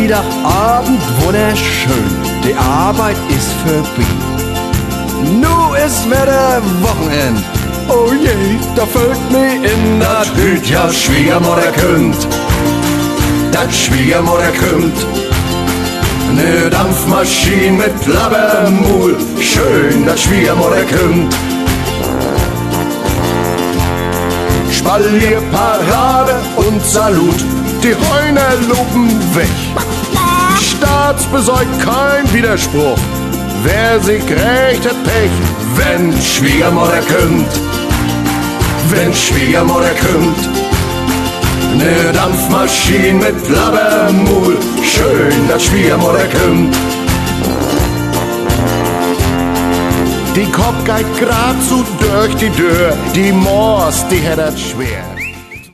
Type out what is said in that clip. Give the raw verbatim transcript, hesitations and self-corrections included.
Freitagabend wunderschön, die Arbeit ist vorbei. Nu ist wieder Wochenend. Oh je, da fällt mir in dat Hüt, ja Schwiegermutter kümmt. Dat Schwiegermutter kümmt. Ne Dampfmaschine mit Plabbermul, schön, dat Schwiegermutter kümmt. Spalierparade und Salut, die Heuner loben weg. Staatsbesäugt kein Widerspruch, wer sich rächt, hat Pech. Wenn Schwiegermutter kümmt, wenn Schwiegermutter kümmt. Ne Dampfmaschine mit Plabbermul, schön, dat Schwiegermutter kümmt. Die Kopf geht grad so durch die Tür, die Mors, die hätt dat schwer.